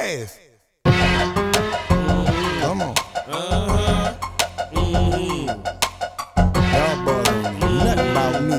ass. Come on. Y'all boys don't know nothing about me.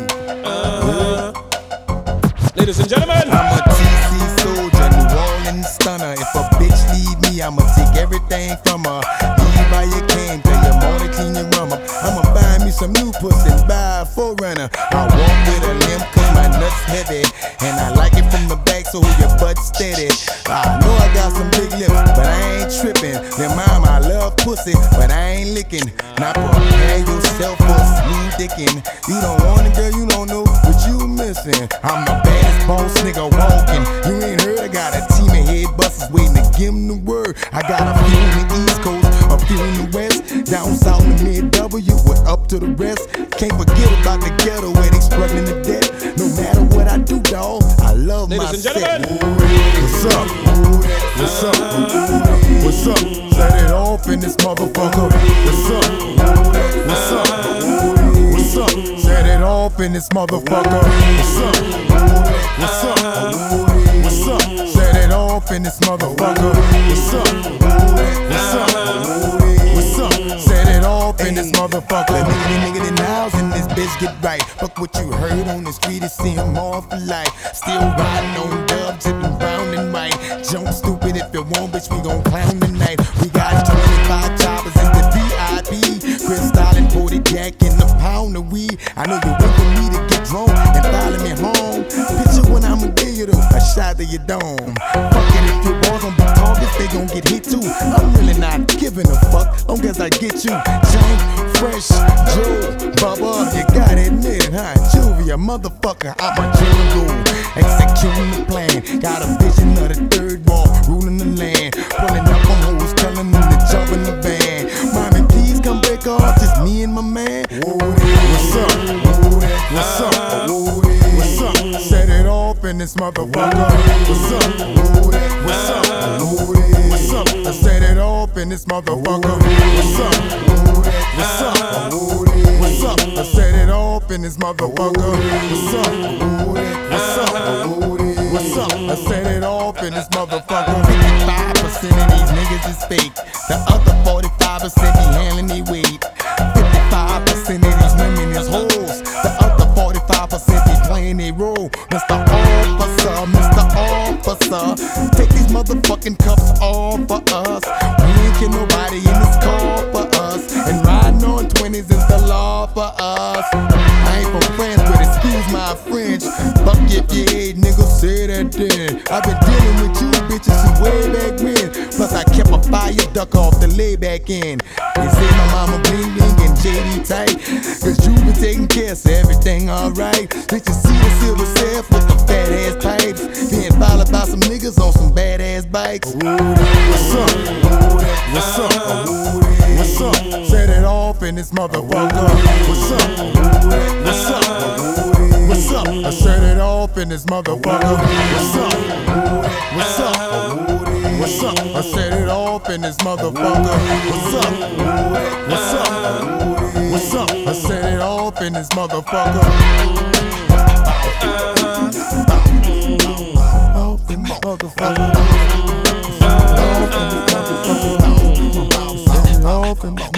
Ladies and gentlemen, I'm a TC soldier, New Orleans stunner. If a bitch leave me, I'ma take everything from her. Leave how you came, tell your morning clean your rum up. I'ma buy me some new pussy, buy a 4Runner. I walk with a limp cause my nuts heavy, and I like it from the back so your butt steady. I know I got some big lips, but I ain't tripping. Then mom, I love pussy, but I ain't licking. Now prepare yourself for smooth dicking. You don't want it, girl, you don't know what you missing. I'm the baddest boss nigga walking. You ain't heard, I got a team of head busters waiting to give them the word. I got a few in the East Coast, a few in the West, down south in the mid-W, we're up to the rest. Can't forget about the ghetto where they struggling to death. No matter what I do, dawg, I love my set. What's up? What's up? What's up? Set it off in this motherfucker. What's up? What's up? What's up? Set it off in this motherfucker. What's up? What's up? What's up? Set it off in this motherfucker. What's up? What's up? What's up? Set it off in this motherfucker. Nigga, the nows in this bitch get right. Fuck what you heard on the street, it seem more for life. Still riding on dubs, tipping round and right. Jump stupid if you want, bitch, we gon' clown tonight. We got 25 choppers in the VIP. Crystal and 40 Jack in the pound of weed. I know you wait for me to get drunk and follow me home. Picture when I'ma give you a shot to your dome. Fuck it, if your boys gon' be targets, they gon' get hit too. I'm really not giving a fuck, long as I get you. James, Fresh, Joe, Bubba, you gotta admit it, huh? Juvia, motherfucker, I'm a general. Executing the plan, got a vision of the third wall, ruling the land. Pulling up on hoes, telling them to jump in the van. Mommy, please come back off, just me and my man. What's up? What's up? What's up? Set it off in this motherfucker. What's up? What's up? What's up? I set it off in this motherfucker. What's up? What's up? What's up? I set it off in this motherfucker. What's up? What's up? What's up? I set it off in this motherfucker. 55% of these niggas is fake. The other 45% be handling they weight. 55% of these women is hoes. The other 45% be playing they role. Mr. Officer, Mr. Officer, take these motherfucking cuffs off for us. We ain't kill nobody in this car for us. And riding on 20s is the law for us. I ain't from France, but excuse my French. Fuck if you hate, nigga, say that then. I've been dealing with you bitches since way back when. Plus I kept a fire duck off the layback end. They say my mama bling bling and JD tight, cause you been taking care, so everything alright. Bitches see the silver self with the fat ass pipes, being followed by some niggas on some bad ass bikes. What's up? What's up? What's up? Set it off in this motherfucker. What's up? What's up? What's up? I set it off in this motherfucker. What's up? What's up? What's up? I set it off in this motherfucker. What's up? What's up? What's up? I set it off in this motherfucker. Off in this motherfucker. Off in this motherfucker. Off in this